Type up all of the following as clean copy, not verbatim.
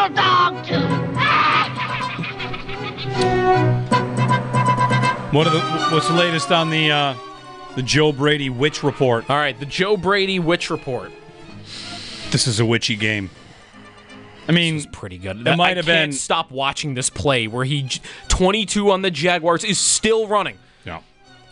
little dog, too. What's the latest on the Joe Brady Witch Report? All right, the Joe Brady Witch Report. This is a witchy game. I mean, This is pretty good. It might have I can't been. stop watching this play where 22 on the Jaguars is still running. No.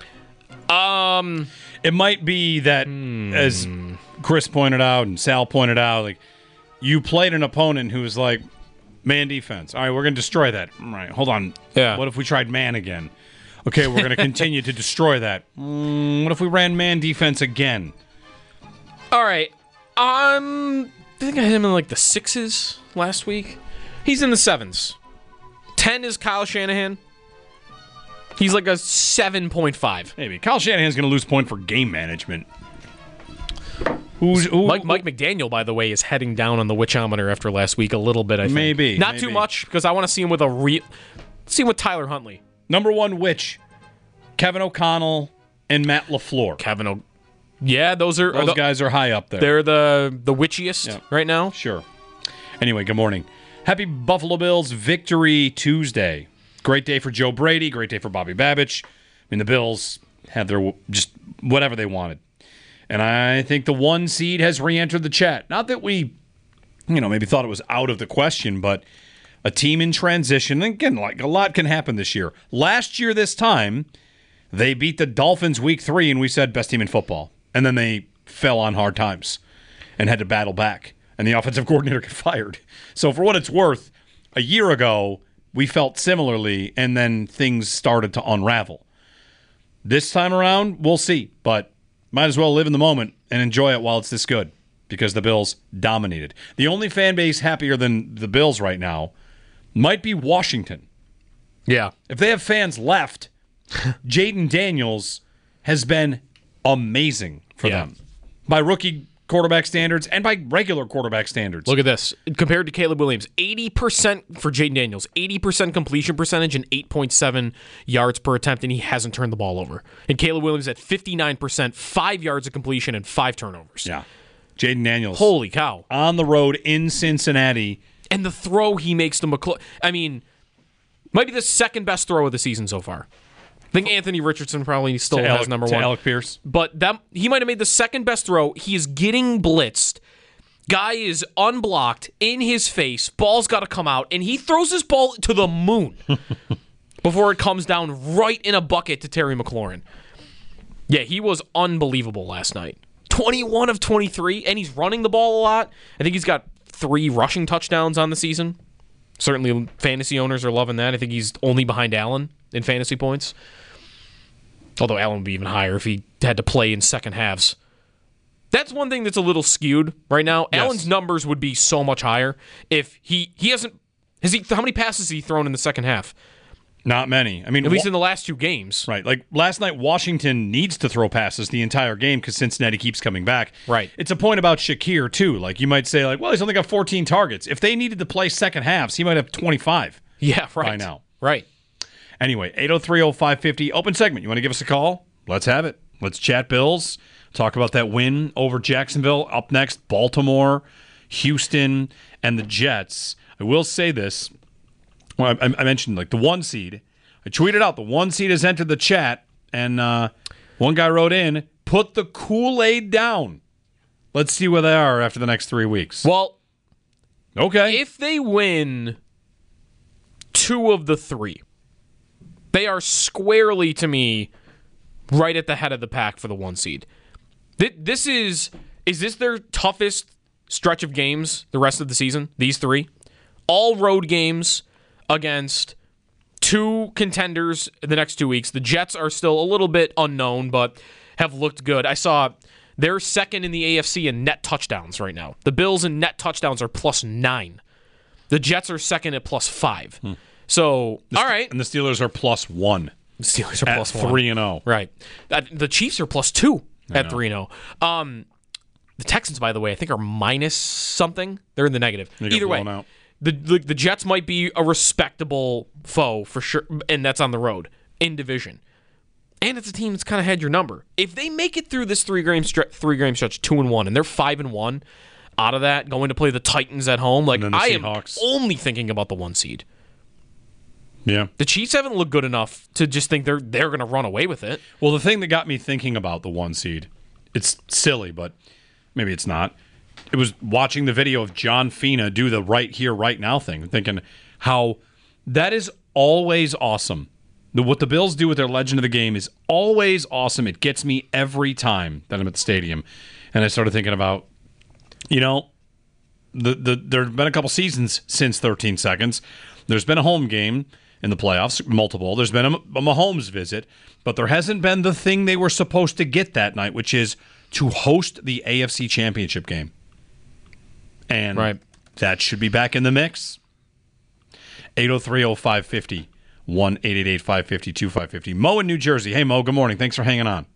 It might be that, as Chris pointed out and Sal pointed out, like you played an opponent who was like man defense. All right, we're going to destroy that. All right, hold on. Yeah. What if we tried man again? Okay, we're going to continue to destroy that. What if we ran man defense again? All right. I think I had him in like the 6s last week. He's in the 7s. 10 is Kyle Shanahan. He's like a 7.5. Maybe. Kyle Shanahan's going to lose point for game management. Mike McDaniel, by the way, is heading down on the witchometer after last week a little bit, I think. Maybe. Not too much, because I want to see him with see him with Tyler Huntley. Number one witch, Kevin O'Connell and Matt LaFleur. Yeah, those guys are high up there. They're the witchiest right now. Sure. Anyway, good morning. Happy Buffalo Bills Victory Tuesday. Great day for Joe Brady. Great day for Bobby Babich. I mean, the Bills had their just whatever they wanted. And I think the 1 seed has re-entered the chat. Not that we, maybe thought it was out of the question, but a team in transition. And again, like a lot can happen this year. Last year, this time, they beat the Dolphins week 3, and we said best team in football. And then they fell on hard times and had to battle back. And the offensive coordinator got fired. So for what it's worth, a year ago, we felt similarly, and then things started to unravel. This time around, we'll see. But might as well live in the moment and enjoy it while it's this good, because the Bills dominated. The only fan base happier than the Bills right now might be Washington. Yeah. If they have fans left, Jaden Daniels has been amazing for them by rookie quarterback standards and by regular quarterback standards. Look at this. Compared to Caleb Williams, 80% for Jaden Daniels, 80% completion percentage and 8.7 yards per attempt, and he hasn't turned the ball over. And Caleb Williams at 59%, 5 yards of completion and 5 turnovers. Yeah. Jaden Daniels. Holy cow. On the road in Cincinnati. And the throw he makes to McClure. I mean, might be the second best throw of the season so far. I think Anthony Richardson probably still has number one. Alec Pierce. But he might have made the second best throw. He is getting blitzed. Guy is unblocked in his face. Ball's got to come out. And he throws his ball to the moon before it comes down right in a bucket to Terry McLaurin. Yeah, he was unbelievable last night. 21 of 23, and he's running the ball a lot. I think he's got 3 rushing touchdowns on the season. Certainly fantasy owners are loving that. I think he's only behind Allen in fantasy points. Although Allen would be even higher if he had to play in second halves. That's one thing that's a little skewed right now. Yes. Allen's numbers would be so much higher if he hasn't. How many passes has he thrown in the second half? Not many. I mean, at least in the last 2 games. Right. Like last night, Washington needs to throw passes the entire game because Cincinnati keeps coming back. Right. It's a point about Shakir, too. Like you might say, well, he's only got 14 targets. If they needed to play second halves, he might have 25. Yeah, right. By now. Right. Anyway, 803-0550, open segment. You want to give us a call? Let's have it. Let's chat Bills. Talk about that win over Jacksonville. Up next, Baltimore, Houston, and the Jets. I will say this. Well, I mentioned the 1 seed. I tweeted out the 1 seed has entered the chat, and one guy wrote in, put the Kool-Aid down. Let's see where they are after the next 3 weeks. Well, okay. If they win 2 of the 3, they are squarely, to me, right at the head of the pack for the 1 seed. Is this their toughest stretch of games the rest of the season, these 3? All road games against 2 contenders in the next 2 weeks. The Jets are still a little bit unknown, but have looked good. I saw they're second in the AFC in net touchdowns right now. The Bills in net touchdowns are +9. The Jets are second at +5. So, all right. And the Steelers are +1. The Steelers are at +1. 3-0. Right. The Chiefs are +2 at 3-0. The Texans, by the way, I think are minus something. They're in the negative. Either way, out. the Jets might be a respectable foe for sure, and that's on the road in division. And it's a team that's kind of had your number. If they make it through this 3-game stretch 2-1, and they're 5-1, out of that, going to play the Titans at home. Like, And then the I am Seahawks. only thinking about the 1 seed. Yeah. The Chiefs haven't looked good enough to just think they're going to run away with it. Well, the thing that got me thinking about the 1 seed, it's silly, but maybe it's not. It was watching the video of John Fina do the right here, right now thing, thinking how that is always awesome. What the Bills do with their legend of the game is always awesome. It gets me every time that I'm at the stadium. And I started thinking about, there have been a couple seasons since 13 seconds. There's been a home game in the playoffs, multiple. There's been a Mahomes visit, but there hasn't been the thing they were supposed to get that night, which is to host the AFC Championship game. And that should be back in the mix. 803-0550, 1-888-550-2550. Mo in New Jersey. Hey, Mo, good morning. Thanks for hanging on.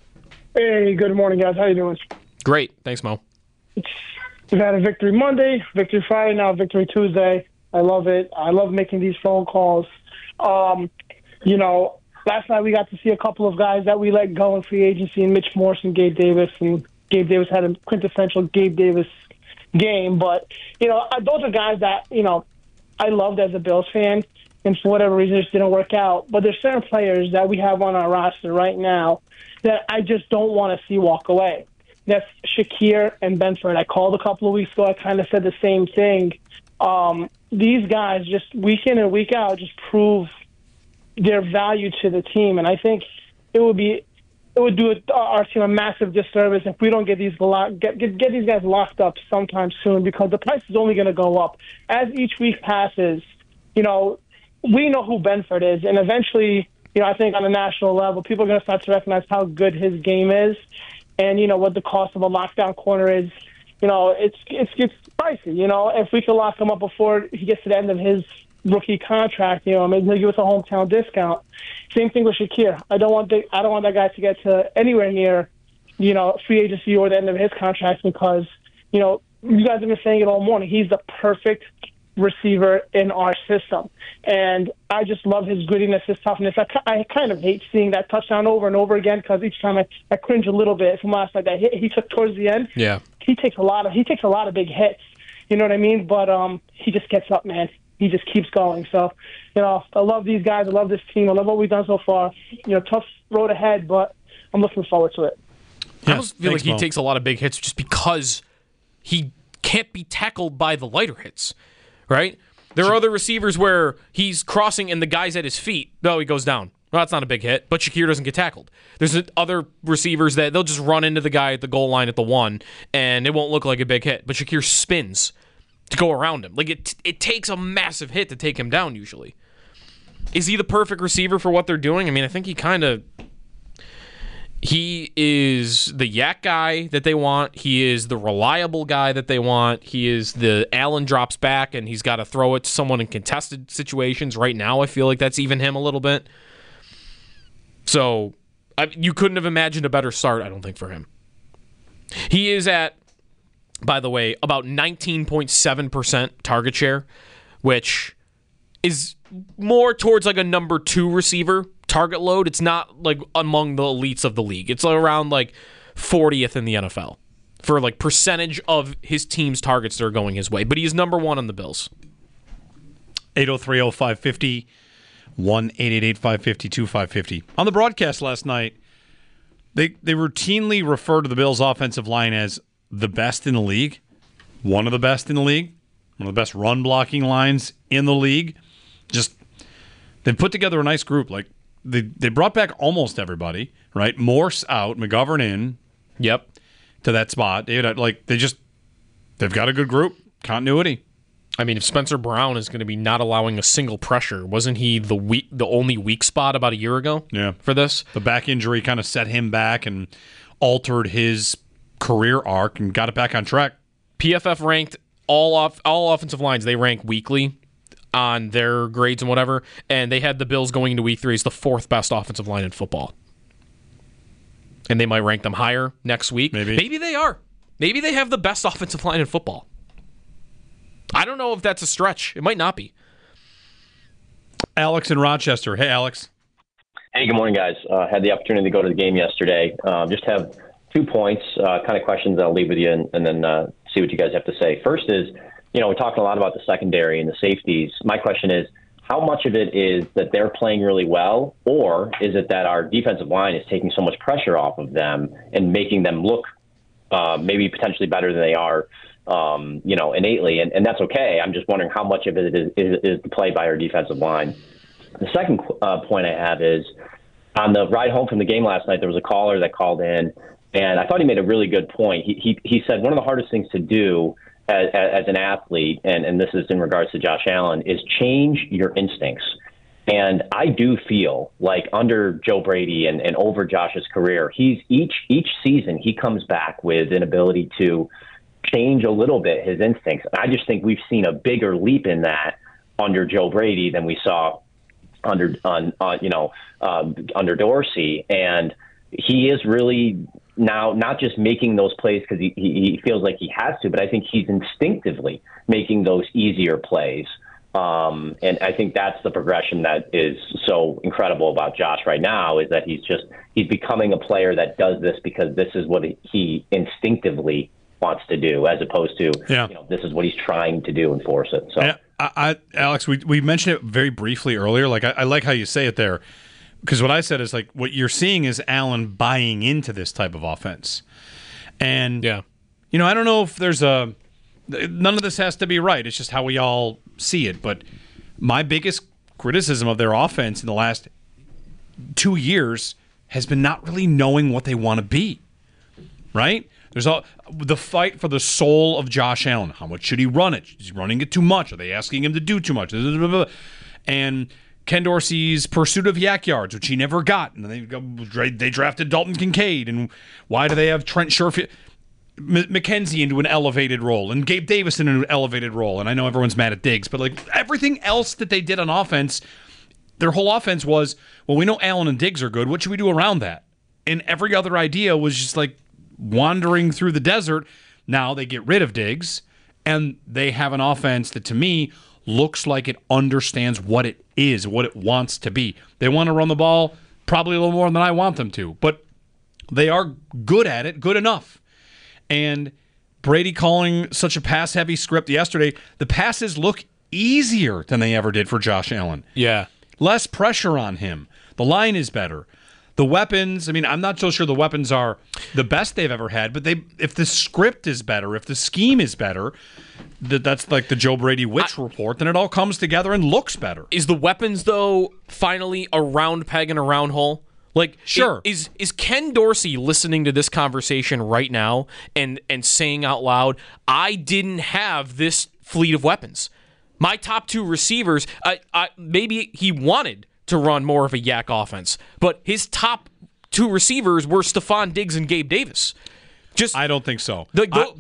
Hey, good morning, guys. How you doing? Great. Thanks, Mo. We've had a Victory Monday, Victory Friday, now Victory Tuesday. I love it. I love making these phone calls. Last night we got to see a couple of guys that we let go in free agency, and Mitch Morse and Gabe Davis. And Gabe Davis had a quintessential Gabe Davis game. But, those are guys that, I loved as a Bills fan, and for whatever reason, it just didn't work out. But there's certain players that we have on our roster right now that I just don't want to see walk away. That's Shakir and Benford. I called a couple of weeks ago. I kind of said the same thing. These guys just week in and week out just prove their value to the team, and I think it would do our team a massive disservice if we don't get these these guys locked up sometime soon, because the price is only going to go up as each week passes. We know who Benford is, and eventually, I think on a national level, people are going to start to recognize how good his game is, and what the cost of a lockdown corner is. It's pricey. If we could lock him up before he gets to the end of his rookie contract, maybe he'll give us a hometown discount. Same thing with Shakir. I don't want that guy to get to anywhere near, free agency or the end of his contract, because, you guys have been saying it all morning. He's the perfect receiver in our system, and I just love his grittiness, his toughness. I kind of hate seeing that touchdown over and over again, because each time I cringe a little bit from last night. That hit he took towards the end. Yeah, he takes a lot of big hits. You know what I mean? But he just gets up, man. He just keeps going. So, I love these guys. I love this team. I love what we've done so far. Tough road ahead, but I'm looking forward to it. I almost feel like he takes a lot of big hits just because he can't be tackled by the lighter hits, right? There are other receivers where he's crossing and the guy's at his feet. No, he goes down. Well, that's not a big hit, but Shakir doesn't get tackled. There's other receivers that they'll just run into the guy at the goal line at the 1, and it won't look like a big hit, but Shakir spins to go around him. Like, it takes a massive hit to take him down usually. Is he the perfect receiver for what they're doing? I mean, I think he is the yak guy that they want. He is the reliable guy that they want. He is the Allen drops back and he's got to throw it to someone in contested situations. Right now, I feel like that's even him a little bit. So you couldn't have imagined a better start, I don't think, for him. He is at, by the way, about 19.7% target share, which is more towards like a number 2 receiver target load. It's not like among the elites of the league. It's around like 40th in the NFL for like percentage of his team's targets that are going his way. But he is number 1 on the Bills. 803-0550, 1-888-550-2550. On the broadcast last night, they routinely refer to the Bills' offensive line as the best in the league, one of the best in the league, one of the best run blocking lines in the league. Just, they've put together a nice group. Like, they brought back almost everybody, right? Morse out, McGovern in. Yep. To that spot. They've got a good group. Continuity. I mean, if Spencer Brown is going to be not allowing a single pressure, wasn't he the only weak spot about a year ago? Yeah. For this? The back injury kind of set him back and altered his career arc and got it back on track. PFF ranked all offensive lines. They rank weekly on their grades and whatever, and they had the Bills going into week 3 as the 4th best offensive line in football. And they might rank them higher next week. Maybe they are. Maybe they have the best offensive line in football. I don't know if that's a stretch. It might not be. Alex in Rochester. Hey, Alex. Hey, good morning, guys. Had the opportunity to go to the game yesterday. Just have 2 points, kind of questions I'll leave with you, and then see what you guys have to say. First is, we're talking a lot about the secondary and the safeties. My question is, how much of it is that they're playing really well, or is it that our defensive line is taking so much pressure off of them and making them look maybe potentially better than they are, innately? And that's okay. I'm just wondering how much of it is the play by our defensive line. The second point I have is, on the ride home from the game last night, there was a caller that called in, and I thought he made a really good point. He said one of the hardest things to do as an athlete, and this is in regards to Josh Allen, is change your instincts. And I do feel like under Joe Brady and over Josh's career, he's each season he comes back with an ability to change a little bit his instincts. I just think we've seen a bigger leap in that under Joe Brady than we saw under Dorsey, and he is really now not just making those plays because he feels like he has to, but I think he's instinctively making those easier plays. And I think that's the progression that is so incredible about Josh right now, is that he's becoming a player that does this because this is what he instinctively wants to do, as opposed to this is what he's trying to do and force it. So, Alex, we mentioned it very briefly earlier. Like I like how you say it there. Because what I said is, like, what you're seeing is Allen buying into this type of offense. And, I don't know if there's none of this has to be right. It's just how we all see it. But my biggest criticism of their offense in the last 2 years has been not really knowing what they want to be, right? There's the fight for the soul of Josh Allen. How much should he run it? Is he running it too much? Are they asking him to do too much? And Ken Dorsey's pursuit of yak yards, which he never got. And they drafted Dalton Kincaid. And why do they have Trent Sherfield, McKenzie into an elevated role, and Gabe Davis in an elevated role? And I know everyone's mad at Diggs, but like everything else that they did on offense, their whole offense was, well, we know Allen and Diggs are good. What should we do around that? And every other idea was just like wandering through the desert. Now they get rid of Diggs, and they have an offense that, to me, looks like it understands what it is, what it wants to be. They want to run the ball probably a little more than I want them to, but they are good at it, good enough. And Brady calling such a pass-heavy script yesterday, the passes look easier than they ever did for Josh Allen. Yeah. Less pressure on him. The line is better. The weapons, I'm not so sure the weapons are the best they've ever had, but if the script is better, if the scheme is better, that's like the Joe Brady Witch report, then it all comes together and looks better. Is the weapons, though, finally a round peg and a round hole? Like, sure. Is Ken Dorsey listening to this conversation right now and saying out loud, I didn't have this fleet of weapons? My top two receivers, maybe he wanted to run more of a yak offense, but his top two receivers were Stephon Diggs and Gabe Davis. I don't think so.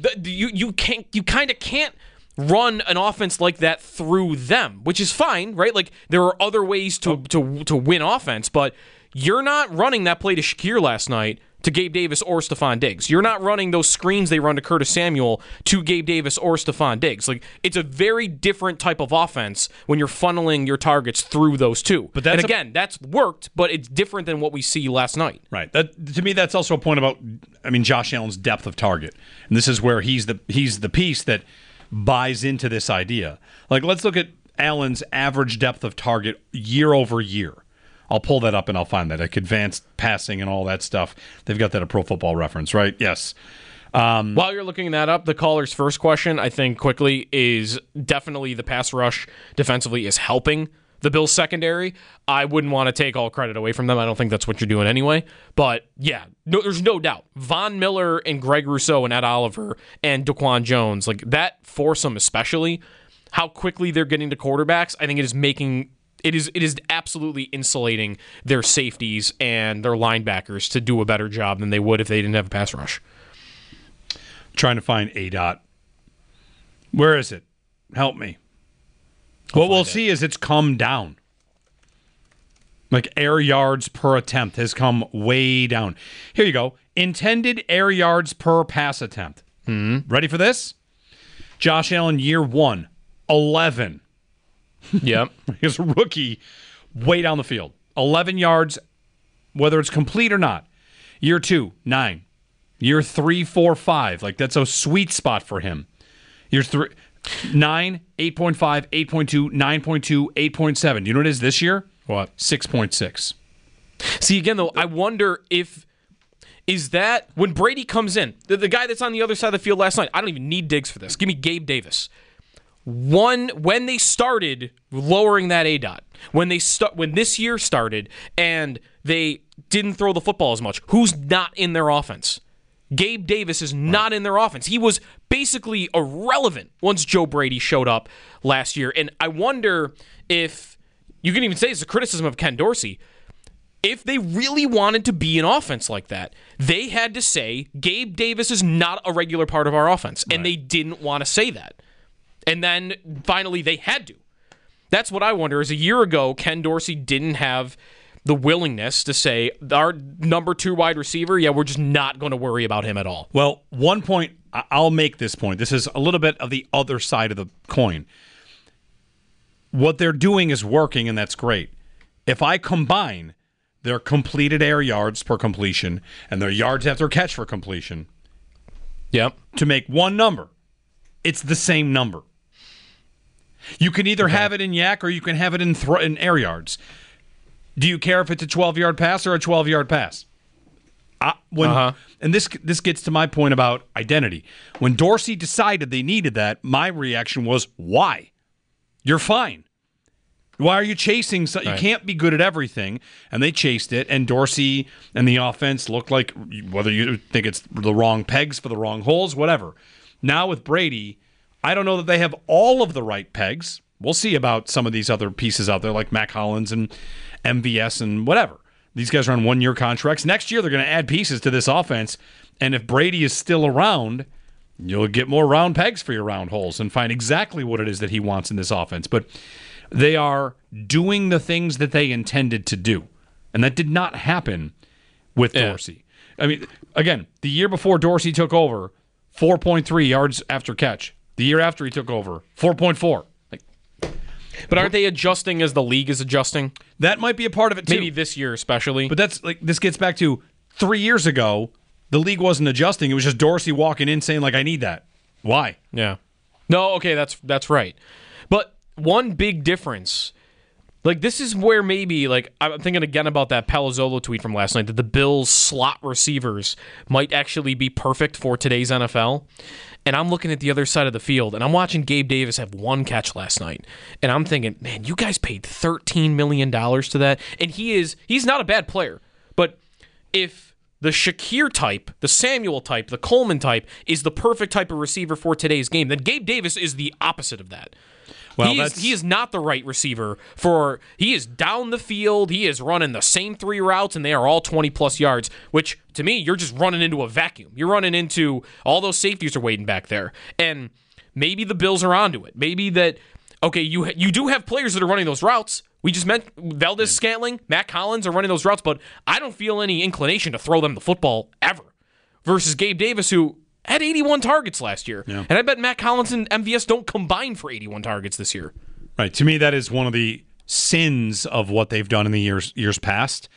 You kind of can't run an offense like that through them, which is fine, right? Like, there are other ways to win offense, but you're not running that play to Shakir last night to Gabe Davis or Stephon Diggs. You're not running those screens they run to Curtis Samuel to Gabe Davis or Stephon Diggs. Like, it's a very different type of offense when you're funneling your targets through those two. But that's worked, but it's different than what we see last night. Right. To me, that's also a point about, Josh Allen's depth of target. And this is where he's the piece that buys into this idea. Like, let's look at Allen's average depth of target year over year. I'll pull that up and I'll find that. Like advanced passing and all that stuff. They've got that at Pro Football Reference, right? Yes. While you're looking that up, the caller's first question, I think, quickly, is definitely the pass rush defensively is helping the Bills secondary. I wouldn't want to take all credit away from them. I don't think that's what you're doing anyway. But, yeah, there's no doubt. Von Miller and Greg Rousseau and Ed Oliver and Daquan Jones, like that foursome especially, how quickly they're getting to quarterbacks, I think it is making... It is absolutely insulating their safeties and their linebackers to do a better job than they would if they didn't have a pass rush. Trying to find ADOT. Where is it? Help me. What we'll see is it's come down. Like air yards per attempt has come way down. Here you go. Intended air yards per pass attempt. Ready for this? Josh Allen, year 1, 11. Yep. He's a rookie way down the field. 11 yards, whether it's complete or not. Year 2, 9. Year 3, 4, 5. Like, that's a sweet spot for him. You're 9, 8.5, 8.2, 9.2, 8.7. You know what it is this year? What? 6.6. See, again, though, I wonder is that when Brady comes in, the guy that's on the other side of the field last night, I don't even need Diggs for this. Give me Gabe Davis. When they started lowering that ADOT, when this year started and they didn't throw the football as much, who's not in their offense? Gabe Davis is not in their offense. He was basically irrelevant once Joe Brady showed up last year. And I wonder if, you can even say it's a criticism of Ken Dorsey, if they really wanted to be an offense like that, they had to say, Gabe Davis is not a regular part of our offense. And they didn't want to say that. And then finally they had to. That's what I wonder, is a year ago, Ken Dorsey didn't have the willingness to say, our number 2 wide receiver, we're just not going to worry about him at all. Well, one point, I'll make this point. This is a little bit of the other side of the coin. What they're doing is working, and that's great. If I combine their completed air yards per completion and their yards after catch for completion to make one number, it's the same number. You can either have it in yak or you can have it in air yards. Do you care if it's a 12-yard pass or a 12-yard pass? And this gets to my point about identity. When Dorsey decided they needed that, my reaction was, why? You're fine. Why are you chasing? You can't be good at everything. And they chased it, and Dorsey and the offense looked like, whether you think it's the wrong pegs for the wrong holes, whatever. Now with Brady, I don't know that they have all of the right pegs. We'll see about some of these other pieces out there like Mac Hollins and MVS and whatever. These guys are on 1-year contracts. Next year, they're going to add pieces to this offense. And if Brady is still around, you'll get more round pegs for your round holes and find exactly what it is that he wants in this offense. But they are doing the things that they intended to do. And that did not happen with Dorsey. I mean, again, the year before Dorsey took over, 4.3 yards after catch. The year after he took over, 4.4. But aren't they adjusting as the league is adjusting? That might be a part of it, too. Maybe this year especially. But that's this gets back to 3 years ago, the league wasn't adjusting. It was just Dorsey walking in saying, I need that. Why? Yeah. No, okay, that's right. But one big difference, this is where maybe, I'm thinking again about that Palazzolo tweet from last night, that the Bills' slot receivers might actually be perfect for today's NFL. And I'm looking at the other side of the field, and I'm watching Gabe Davis have 1 catch last night. And I'm thinking, man, you guys paid $13 million to that. And he's not a bad player. But if the Shakir type, the Samuel type, the Coleman type is the perfect type of receiver for today's game, then Gabe Davis is the opposite of that. Well, he is not the right receiver he is down the field, he is running the same 3 routes, and they are all 20-plus yards, which, to me, you're just running into a vacuum. You're running into all those safeties are waiting back there. And maybe the Bills are onto it. Maybe that, okay, you do have players that are running those routes. We just meant Valdez-Scantling, Mac Hollins are running those routes, but I don't feel any inclination to throw them the football ever. Versus Gabe Davis, who had 81 targets last year. Yeah. And I bet Mac Hollins and MVS don't combine for 81 targets this year. Right. To me, that is one of the sins of what they've done in the years past,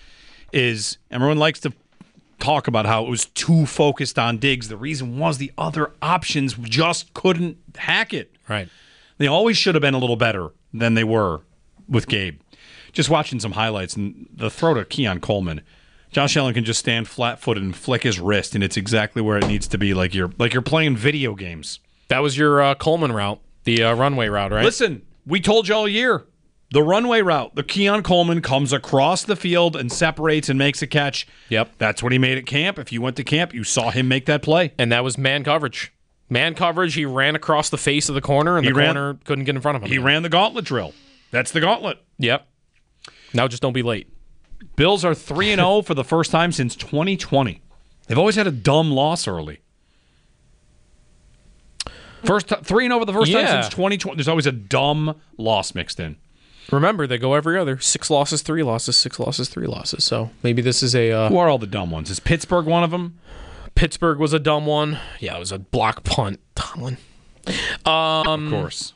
is everyone likes to talk about how it was too focused on Diggs. The reason was the other options just couldn't hack it. Right. They always should have been a little better than they were with Gabe. Just watching some highlights, and the throw to Keon Coleman, Josh Allen can just stand flat-footed and flick his wrist, and it's exactly where it needs to be, like you're playing video games. That was your Coleman route, the runway route, right? Listen, we told you all year, the runway route, the Keon Coleman comes across the field and separates and makes a catch. Yep. That's what he made at camp. If you went to camp, you saw him make that play. And that was man coverage. Man coverage, he ran across the face of the corner, and corner couldn't get in front of him. He ran the gauntlet drill. That's the gauntlet. Yep. Now just don't be late. Bills are 3-0 for the first time since 2020. They've always had a dumb loss early. 3-0 for the first time since 2020. There's always a dumb loss mixed in. Remember, they go every other. 6 losses, 3 losses, 6 losses, 3 losses. So maybe this is a... Who are all the dumb ones? Is Pittsburgh one of them? Pittsburgh was a dumb one. Yeah, it was a block punt. Tomlin. Of course.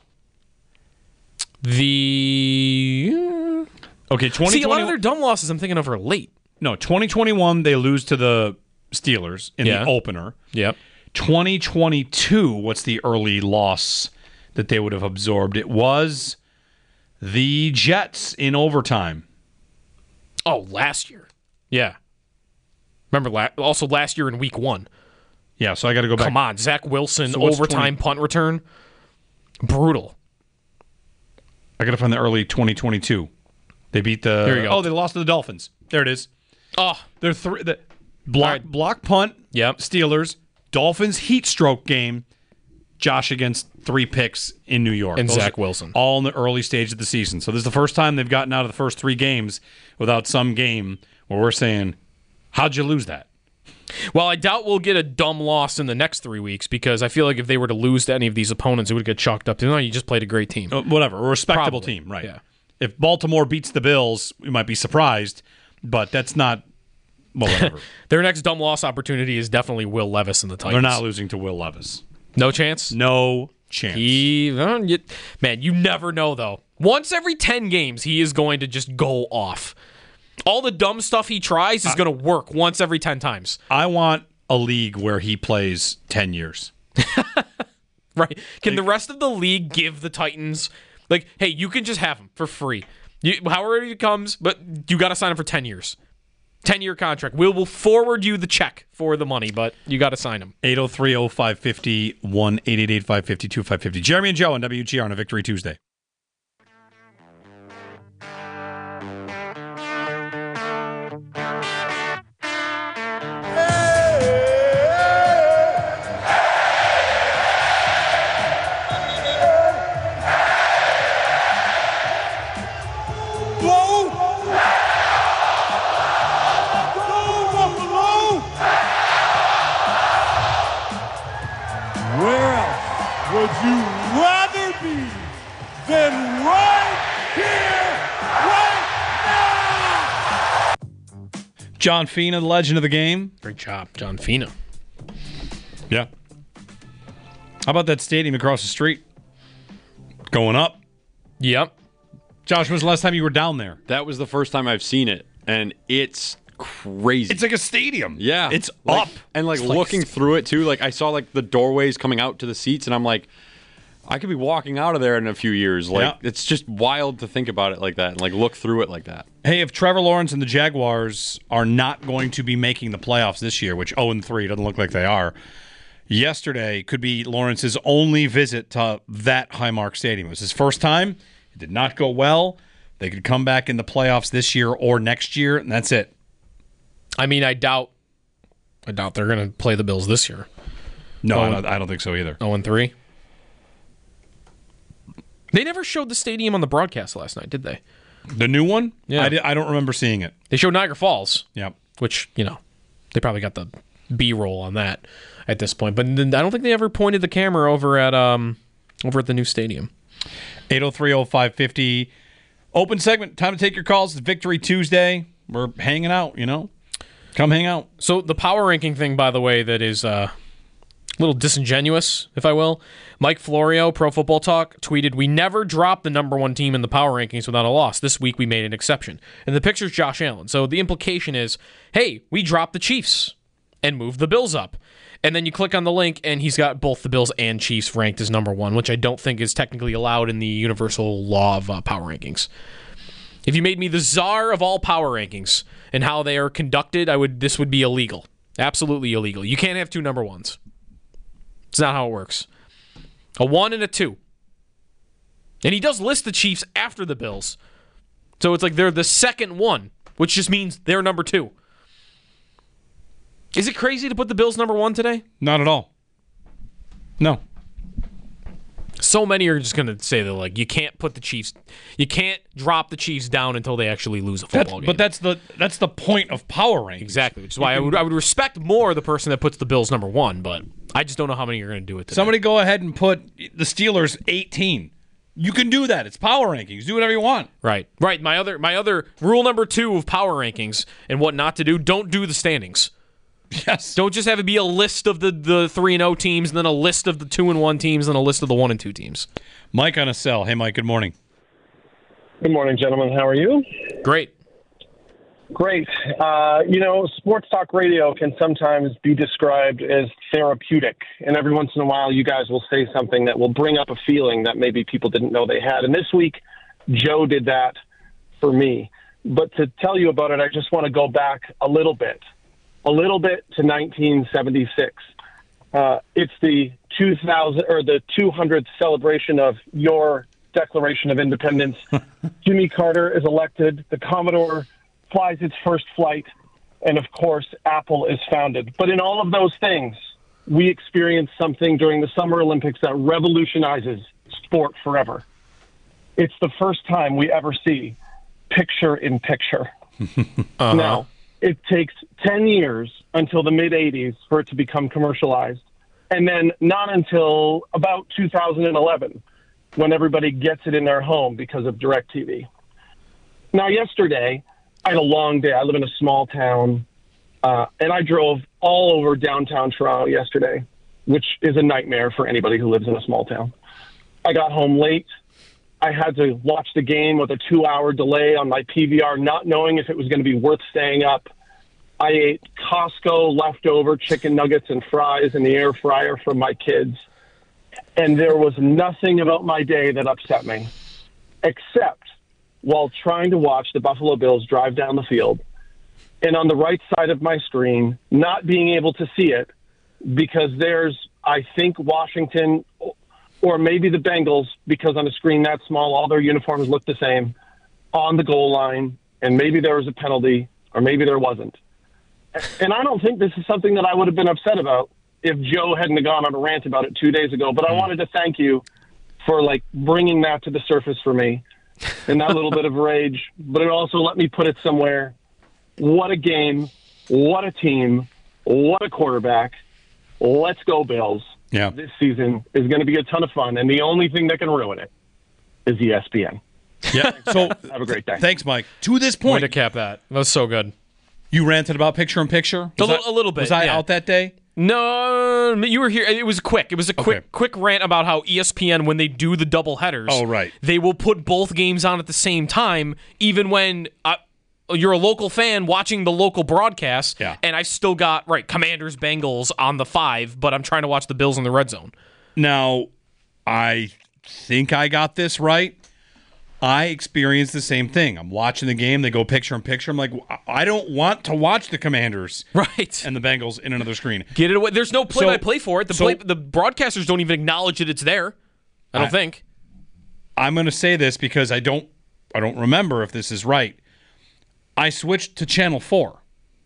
Okay, 2020. See, a lot of their dumb losses I'm thinking of are late. No, 2021, they lose to the Steelers in the opener. Yep. 2022, what's the early loss that they would have absorbed? It was the Jets in overtime. Oh, last year. Yeah. Remember, also last year in week 1. Yeah, so I got to go back. Come on, Zach Wilson, So what's overtime punt return. Brutal. I got to find the early 2022. They beat the... There you go. Oh, they lost to the Dolphins. There it is. Oh, They're block punt, yep. Steelers, Dolphins heat stroke game, Josh against 3 picks in New York. And Those Zach are Wilson. All in the early stage of the season. So this is the first time they've gotten out of the first 3 games without some game where we're saying, how'd you lose that? Well, I doubt we'll get a dumb loss in the next 3 weeks because I feel like if they were to lose to any of these opponents, it would get chalked up to, no, you just played a great team. Whatever, a respectable Probably. team, right? Yeah. If Baltimore beats the Bills, we might be surprised, but that's not, well, whatever. Their next dumb loss opportunity is definitely Will Levis and the Titans. They're not losing to Will Levis. No chance? No chance. Man, you never know, though. Once every 10 games, he is going to just go off. All the dumb stuff he tries is going to work once every 10 times. I want a league where he plays 10 years. Right. Can the rest of the league give the Titans, like, hey, you can just have him for free. However it comes, but you got to sign him for 10 years. 10-year contract. We will forward you the check for the money, but you got to sign him. 803-0550, 1-888-550-2550. Jeremy and Joe on WGR on a Victory Tuesday. Would you rather be than right here, right now? John Fina, the legend of the game. Great job, John Fina. Yeah. How about that stadium across the street? Going up. Yep. Josh, when was the last time you were down there? That was the first time I've seen it, and it's crazy. It's like a stadium. Yeah. It's like, up. And like It's looking through it too, like I saw like the doorways coming out to the seats, and I'm like, I could be walking out of there in a few years. Like Yeah. it's just wild to think about it like that and like look through it like that. Hey, if Trevor Lawrence and the Jaguars are not going to be making the playoffs this year, which 0-3 doesn't look like they are, yesterday could be Lawrence's only visit to that Highmark Stadium. It was his first time. It did not go well. They could come back in the playoffs this year or next year, and that's it. I mean, I doubt they're going to play the Bills this year. No, I don't think so either. 0-3. They never showed the stadium on the broadcast last night, did they? The new one? Yeah. I don't remember seeing it. They showed Niagara Falls, Yep. which, they probably got the B-roll on that at this point. But I don't think they ever pointed the camera over at the new stadium. 803-0550. Open segment. Time to take your calls. It's Victory Tuesday. We're hanging out, Come hang out. So the power ranking thing, by the way, that is a little disingenuous, if I will. Mike Florio, Pro Football Talk, tweeted, "We never drop the number one team in the power rankings without a loss. This week we made an exception." And the picture's Josh Allen. So the implication is, hey, we dropped the Chiefs and moved the Bills up. And then you click on the link, and he's got both the Bills and Chiefs ranked as number one, which I don't think is technically allowed in the universal law of power rankings. If you made me the czar of all power rankings and how they are conducted, this would be illegal. Absolutely illegal. You can't have two number ones. It's not how it works. A 1 and a 2. And he does list the Chiefs after the Bills. So it's like they're the second one, which just means they're number 2. Is it crazy to put the Bills number 1 today? Not at all. No. So many are just going to say that, like, you can't put the Chiefs, you can't drop the Chiefs down until they actually lose a football game. But that's the point of power rankings. Exactly, which is why I would respect more the person that puts the Bills number 1, but I just don't know how many are going to do it today. Somebody go ahead and put the Steelers 18. You can do that. It's power rankings. Do whatever you want. Right. My other rule number 2 of power rankings and what not to do, don't do the standings. Yes. Don't just have it be a list of the 3-0 teams, and then a list of the 2-1 teams, and a list of the 1-2 teams. Mike on a cell. Hey, Mike, good morning. Good morning, gentlemen. How are you? Great. Great. Sports talk radio can sometimes be described as therapeutic. And every once in a while, you guys will say something that will bring up a feeling that maybe people didn't know they had. And this week, Joe did that for me. But to tell you about it, I just want to go back a little bit to 1976. It's the 200th celebration of your Declaration of Independence. Jimmy Carter is elected. The Commodore flies its first flight. And, of course, Apple is founded. But in all of those things, we experienced something during the Summer Olympics that revolutionizes sport forever. It's the first time we ever see picture-in-picture. Now, it takes 10 years until the mid-'80s for it to become commercialized. And then not until about 2011 when everybody gets it in their home because of DirecTV. Now, yesterday, I had a long day. I live in a small town, and I drove all over downtown Toronto yesterday, which is a nightmare for anybody who lives in a small town. I got home late. I had to watch the game with a 2-hour delay on my PVR, not knowing if it was going to be worth staying up. I ate Costco leftover chicken nuggets and fries in the air fryer for my kids. And there was nothing about my day that upset me, except while trying to watch the Buffalo Bills drive down the field, and on the right side of my screen, not being able to see it because there's, I think, Washington or maybe the Bengals, because on a screen that small, all their uniforms look the same, on the goal line, and maybe there was a penalty, or maybe there wasn't. And I don't think this is something that I would have been upset about if Joe hadn't gone on a rant about it 2 days ago. But I wanted to thank you for, bringing that to the surface for me and that little bit of rage. But it also let me put it somewhere. What a game. What a team. What a quarterback. Let's go, Bills. Yeah. This season is going to be a ton of fun, and the only thing that can ruin it is ESPN. Yeah. So have a great day. Thanks, Mike. To this point, Way to cap that. That was so good. you ranted about picture-in-picture? A little bit. Was I yeah. out that day? No, you were here. It was quick. It was a quick rant about how ESPN, when they do the double headers, they will put both games on at the same time, even when you're a local fan watching the local broadcast. Yeah. And I still got Commanders Bengals on the 5, but I'm trying to watch the Bills in the red zone. Now, I think I got this right. I experienced the same thing. I'm watching the game. They go picture-in-picture. I'm like, I don't want to watch the Commanders and the Bengals in another screen. Get it away. There's no play-by-play for it. The broadcasters don't even acknowledge that it's there. I don't think. I'm going to say this because I don't remember if this is right. I switched to Channel 4.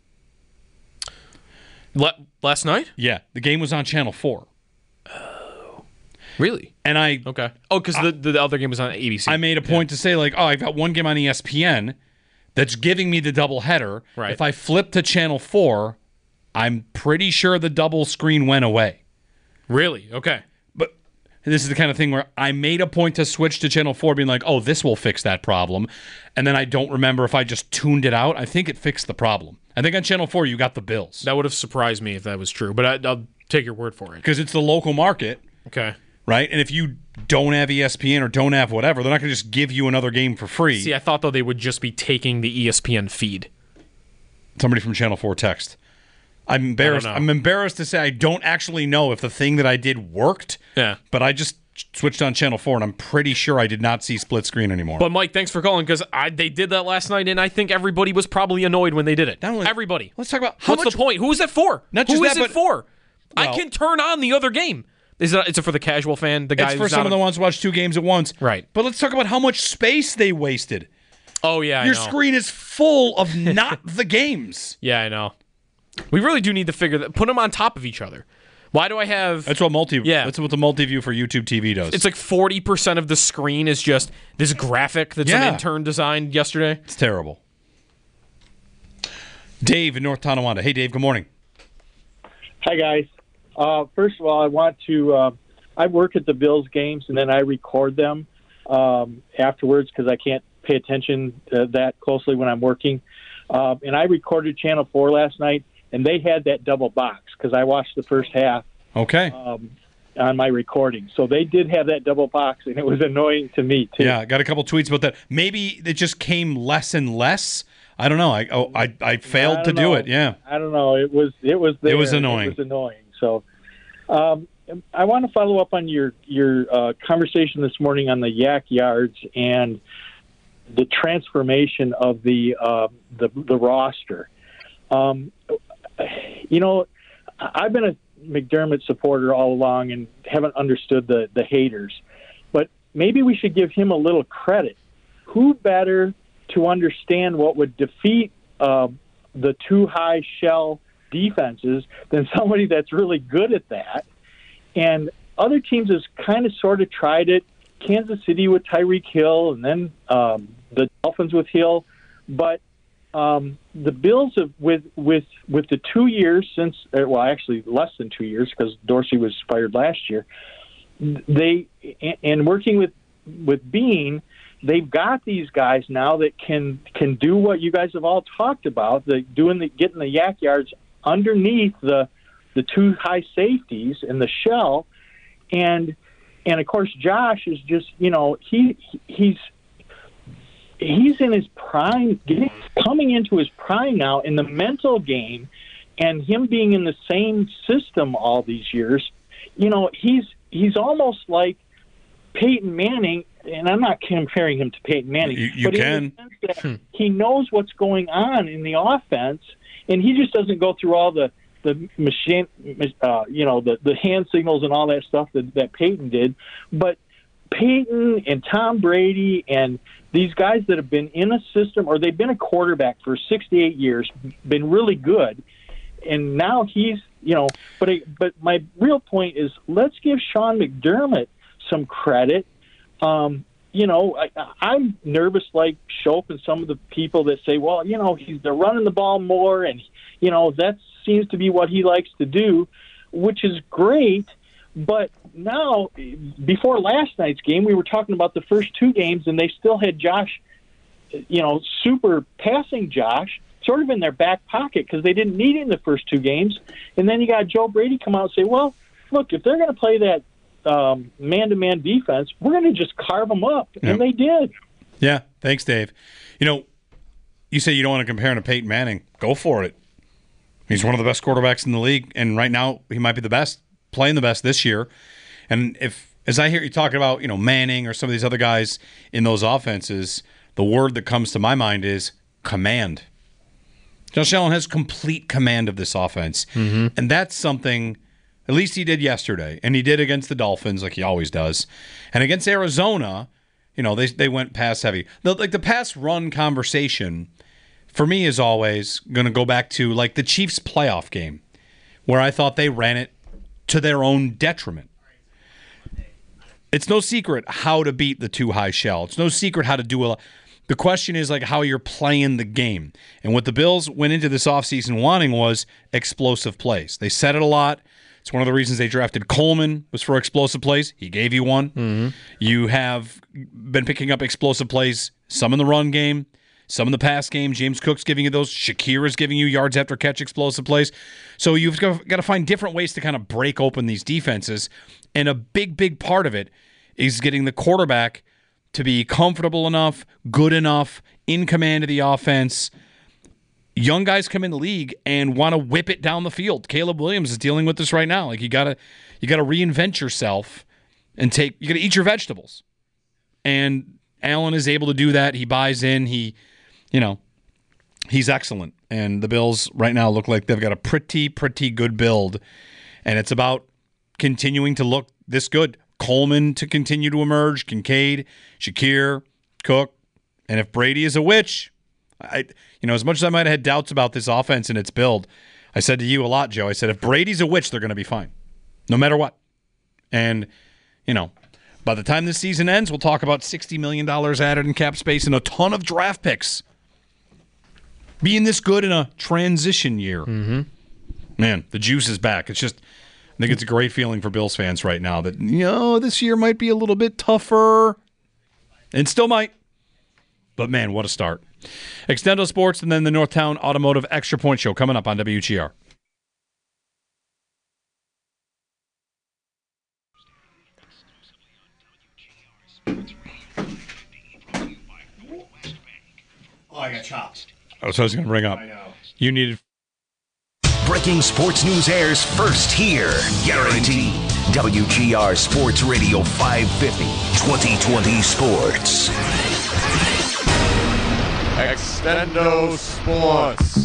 Last night? Yeah, the game was on Channel 4. Really? And okay. Oh, because the other game was on ABC. I made a point to say, I've got one game on ESPN that's giving me the double header. Right. If I flip to Channel 4, I'm pretty sure the double screen went away. Really? Okay. But this is the kind of thing where I made a point to switch to Channel 4, being like, oh, this will fix that problem. And then I don't remember if I just tuned it out. I think it fixed the problem. I think on Channel 4, you got the Bills. That would have surprised me if that was true, but I'll take your word for it. Because it's the local market. Okay. Right? And if you don't have ESPN or don't have whatever, they're not going to just give you another game for free. See, I thought, though, they would just be taking the ESPN feed. Somebody from Channel 4 text. I'm embarrassed. I'm embarrassed to say I don't actually know if the thing that I did worked. Yeah. But I just switched on Channel 4, and I'm pretty sure I did not see split screen anymore. But, Mike, thanks for calling, because they did that last night, and I think everybody was probably annoyed when they did it. Everybody. Let's talk about what's the point? Who is that for? Who is it for? Well, I can turn on the other game. Is it for the casual fan? The guy it's for someone that wants to watch two games at once. Right. But let's talk about how much space they wasted. Oh, yeah, Your screen is full of not the games. Yeah, I know. We really do need to figure that. Put them on top of each other. Why do I have... That's what That's what the multi-view for YouTube TV does. It's like 40% of the screen is just this graphic that some intern designed yesterday. It's terrible. Dave in North Tonawanda. Hey, Dave, good morning. Hi, guys. First of all, I want to I work at the Bills games, and then I record them afterwards because I can't pay attention to that closely when I'm working. And I recorded Channel 4 last night, and they had that double box because I watched the first half on my recording. So they did have that double box, and it was annoying to me, too. Yeah, I got a couple tweets about that. Maybe it just came less and less. I don't know. I failed to do it. Yeah. I don't know. It was there. It was annoying. It was annoying. So, I want to follow up on your conversation this morning on the yak yards and the transformation of the roster. I've been a McDermott supporter all along and haven't understood the haters, but maybe we should give him a little credit. Who better to understand what would defeat the two high shell defenses than somebody that's really good at that? And other teams has kind of sort of tried it. Kansas City with Tyreek Hill, and then the Dolphins with Hill, but the Bills have with the 2 years since, well, actually less than 2 years because Dorsey was fired last year. And working with Bean, they've got these guys now that can do what you guys have all talked about, getting the yak yards underneath the two high safeties in the shell, and of course Josh is just he's in his prime, coming into his prime now in the mental game, and him being in the same system all these years, he's almost like Peyton Manning, and I'm not comparing him to Peyton Manning, you but can. in the sense that he knows what's going on in the offense, and he just doesn't go through all the machine, the hand signals and all that stuff that Peyton did. But Peyton and Tom Brady and these guys that have been in a system, or they've been a quarterback for 68 years, been really good, and now he's, but my real point is, let's give Sean McDermott some credit. I'm nervous like Shope and some of the people that say, well, they're running the ball more, and that seems to be what he likes to do, which is great. But now, before last night's game, we were talking about the first two games, and they still had Josh, super passing Josh, sort of in their back pocket because they didn't need him the first two games. And then you got Joe Brady come out and say, well, look, if they're going to play that man-to-man defense, we're going to just carve them up. Yep. And they did. Yeah, thanks, Dave. You say you don't want to compare him to Peyton Manning. Go for it. He's one of the best quarterbacks in the league, and right now he might be the best, playing the best this year. And as I hear you talking about, Manning or some of these other guys in those offenses, the word that comes to my mind is command. Josh Allen has complete command of this offense, and that's something at least he did yesterday, and he did against the Dolphins like he always does. And against Arizona, they went pass heavy. The pass run conversation for me is always going to go back to like the Chiefs playoff game where I thought they ran it to their own detriment. It's no secret how to beat the two high shell. It's no secret how to do a. The question is like how you're playing the game. And what the Bills went into this offseason wanting was explosive plays. They said it a lot. It's one of the reasons they drafted Coleman was for explosive plays. He gave you one. Mm-hmm. You have been picking up explosive plays, some in the run game, some in the pass game. James Cook's giving you those. Shakir is giving you yards after catch explosive plays. So you've got to find different ways to kind of break open these defenses. And a big part of it is getting the quarterback to be comfortable enough, good enough, in command of the offense. Young guys come in the league and want to whip it down the field. Caleb Williams is dealing with this right now. Like you gotta reinvent yourself and you gotta eat your vegetables. And Allen is able to do that. He buys in. He's excellent. And the Bills right now look like they've got a pretty good build. And it's about continuing to look this good. Coleman to continue to emerge, Kincaid, Shakir, Cook, and if Brady is a witch, as much as I might have had doubts about this offense and its build, I said to you a lot, Joe, I said, if Brady's a witch, they're going to be fine, no matter what. And, by the time this season ends, we'll talk about $60 million added in cap space and a ton of draft picks. Being this good in a transition year. Mm-hmm. Man, the juice is back. It's just... I think it's a great feeling for Bills fans right now that, this year might be a little bit tougher. And still might. But, man, what a start. Extendo Sports and then the Northtown Automotive Extra Point Show coming up on WGR. Oh, I got chopped. That's what I was going to bring up. You needed. Breaking sports news airs first here. Guaranteed. WGR Sports Radio 550. 2020 Sports. Extendo Sports.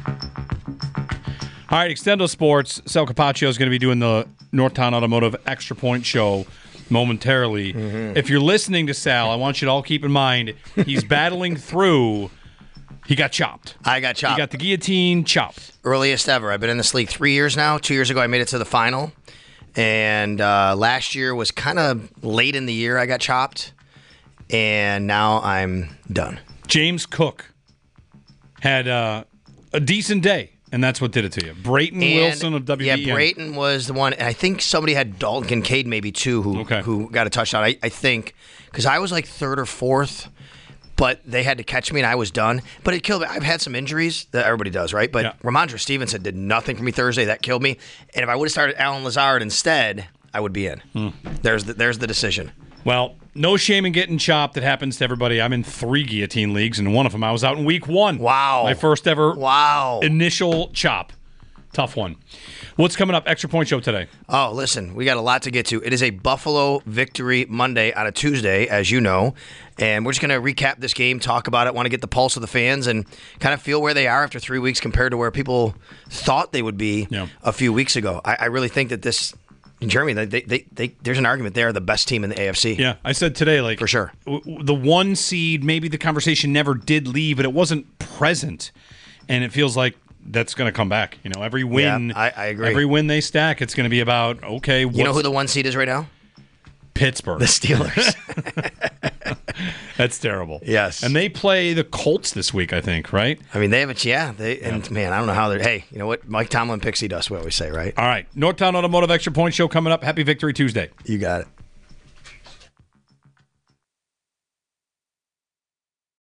All right, Extendo Sports. Sal Capaccio is going to be doing the Northtown Automotive Extra Point Show momentarily. If you're listening to Sal, I want you to all keep in mind he's battling through. He got chopped. I got chopped. He got the guillotine chopped. Earliest ever. I've been in this league 3 years now. 2 years ago, I made it to the final. And last year was kind of late in the year I got chopped. And now I'm done. James Cook had a decent day, and that's what did it to you. Brayton Wilson of WBN. Yeah, Brayton was the one. And I think somebody had Dalton Kincaid maybe too who got a touchdown. I think because I was like third or fourth. But they had to catch me, and I was done. But it killed me. I've had some injuries that everybody does, right? But Ramondre Stevenson did nothing for me Thursday. That killed me. And if I would have started Alan Lazard instead, I would be in. There's the decision. Well, no shame in getting chopped. It happens to everybody. I'm in 3 guillotine leagues, and one of them I was out in week 1. Wow. My first ever initial chop. Tough one. What's coming up? Extra Point Show today. Oh, listen, we got a lot to get to. It is a Buffalo Victory Monday on a Tuesday, as you know. And we're just going to recap this game, talk about it, want to get the pulse of the fans, and kind of feel where they are after 3 weeks compared to where people thought they would be a few weeks ago. I really think that this, Jeremy, there's an argument they are the best team in the AFC. Yeah, I said today, like, for sure. The 1 seed, maybe the conversation never did leave, but it wasn't present. And it feels like that's going to come back. You know, every win, I agree. Every win they stack, it's going to be about, okay, you know who the 1 seed is right now? Pittsburgh. The Steelers. That's terrible. Yes. And they play the Colts this week, I think, right? I mean, they have a, and man, I don't know how they're, hey, you know what? Mike Tomlin pixie dust, we always say, right? All right. Northtown Automotive Extra Point Show coming up. Happy Victory Tuesday. You got it.